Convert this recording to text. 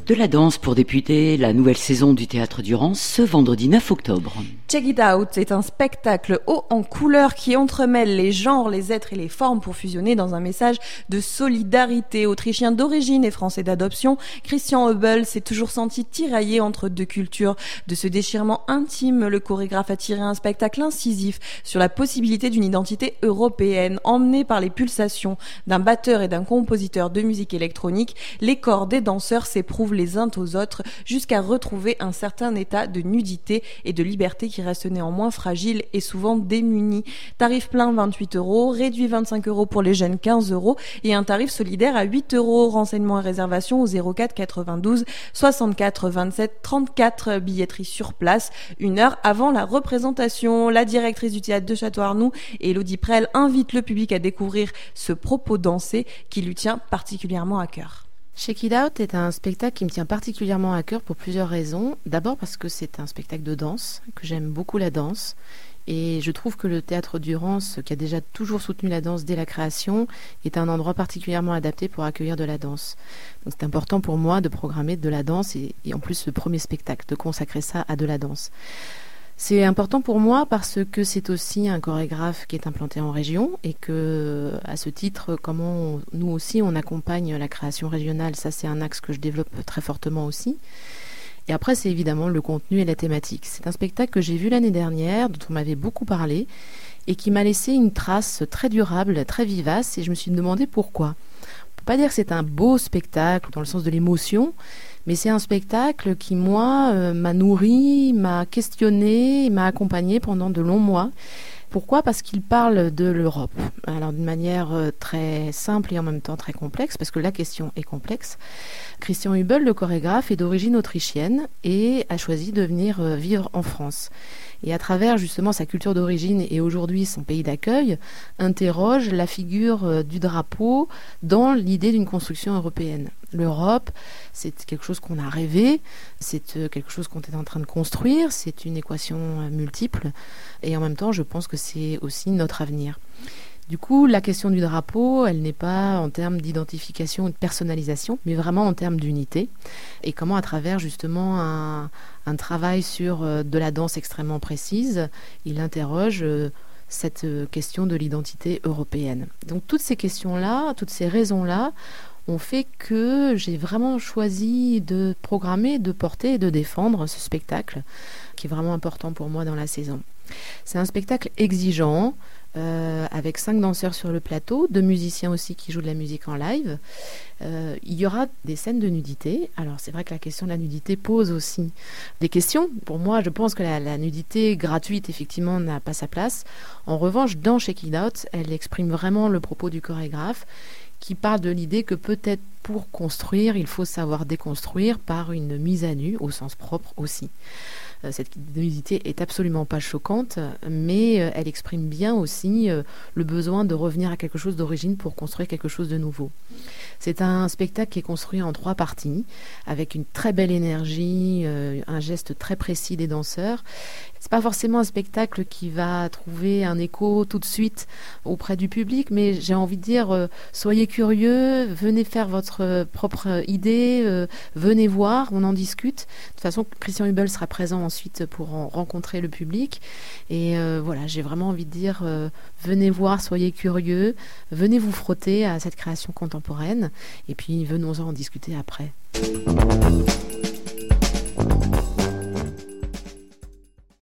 De la danse pour débuter la nouvelle saison du Théâtre du Rance ce vendredi 9 octobre. Check It Out est un spectacle haut en couleurs qui entremêle les genres, les êtres et les formes pour fusionner dans un message de solidarité. Autrichien d'origine et français d'adoption, Christian Hubel s'est toujours senti tiraillé entre deux cultures. De ce déchirement intime, le chorégraphe a tiré un spectacle incisif sur la possibilité d'une identité européenne. Emmené par les pulsations d'un batteur et d'un compositeur de musique électronique, les corps des danseurs s'éprouvent les uns aux autres jusqu'à retrouver un certain état de nudité et de liberté qui reste néanmoins fragile et souvent démuni. Tarif plein 28 €, réduit 25 € pour les jeunes 15 € et un tarif solidaire à 8 €. Renseignements et réservations au 04 92 64 27 34, billetterie sur place, 1 heure avant la représentation. La directrice du théâtre de Château-Arnoux, Élodie Prel, invite le public à découvrir ce propos dansé qui lui tient particulièrement à cœur. Check It Out est un spectacle qui me tient particulièrement à cœur pour plusieurs raisons. D'abord parce que c'est un spectacle de danse, que j'aime beaucoup la danse. Et je trouve que le Théâtre du Rance, qui a déjà toujours soutenu la danse dès la création, est un endroit particulièrement adapté pour accueillir de la danse. Donc c'est important pour moi de programmer de la danse et en plus le premier spectacle, de consacrer ça à de la danse. C'est important pour moi parce que c'est aussi un chorégraphe qui est implanté en région et que, à ce titre, comment nous aussi on accompagne la création régionale, ça c'est un axe que je développe très fortement aussi. Et après c'est évidemment le contenu et la thématique. C'est un spectacle que j'ai vu l'année dernière, dont on m'avait beaucoup parlé et qui m'a laissé une trace très durable, très vivace et je me suis demandé pourquoi. On peut pas dire que c'est un beau spectacle dans le sens de l'émotion, mais c'est un spectacle qui, moi, m'a nourri, m'a questionné, m'a accompagné pendant de longs mois. Pourquoi ? Parce qu'il parle de l'Europe. Alors d'une manière très simple et en même temps très complexe, parce que la question est complexe. Christian Hubel, le chorégraphe, est d'origine autrichienne et a choisi de venir vivre en France. Et à travers justement sa culture d'origine et aujourd'hui son pays d'accueil, interroge la figure du drapeau dans l'idée d'une construction européenne. L'Europe, c'est quelque chose qu'on a rêvé, c'est quelque chose qu'on est en train de construire, c'est une équation multiple et en même temps je pense que c'est aussi notre avenir. Du coup, la question du drapeau, elle n'est pas en termes d'identification et de personnalisation, mais vraiment en termes d'unité. Et comment, à travers justement un travail sur de la danse extrêmement précise, il interroge cette question de l'identité européenne. Donc toutes ces questions-là, toutes ces raisons-là, ont fait que j'ai vraiment choisi de programmer, de porter et de défendre ce spectacle, qui est vraiment important pour moi dans la saison. C'est un spectacle exigeant, avec 5 danseurs sur le plateau, 2 musiciens aussi qui jouent de la musique en live. Il y aura des scènes de nudité. Alors c'est vrai que la question de la nudité pose aussi des questions. Pour moi, je pense que la nudité gratuite, effectivement, n'a pas sa place. En revanche, dans Check It Out, elle exprime vraiment le propos du chorégraphe qui parle de l'idée que peut-être pour construire, il faut savoir déconstruire par une mise à nu, au sens propre aussi. Cette nudité est absolument pas choquante, mais elle exprime bien aussi le besoin de revenir à quelque chose d'origine pour construire quelque chose de nouveau. C'est un spectacle qui est construit en 3 parties, avec une très belle énergie, un geste très précis des danseurs. C'est pas forcément un spectacle qui va trouver un écho tout de suite auprès du public, mais j'ai envie de dire, soyez curieux, venez faire votre propre idée, venez voir, on en discute. De toute façon, Christian Hubel sera présent ensuite pour en rencontrer le public. Et voilà, j'ai vraiment envie de dire, venez voir, soyez curieux, venez vous frotter à cette création contemporaine, et puis venons-en en discuter après.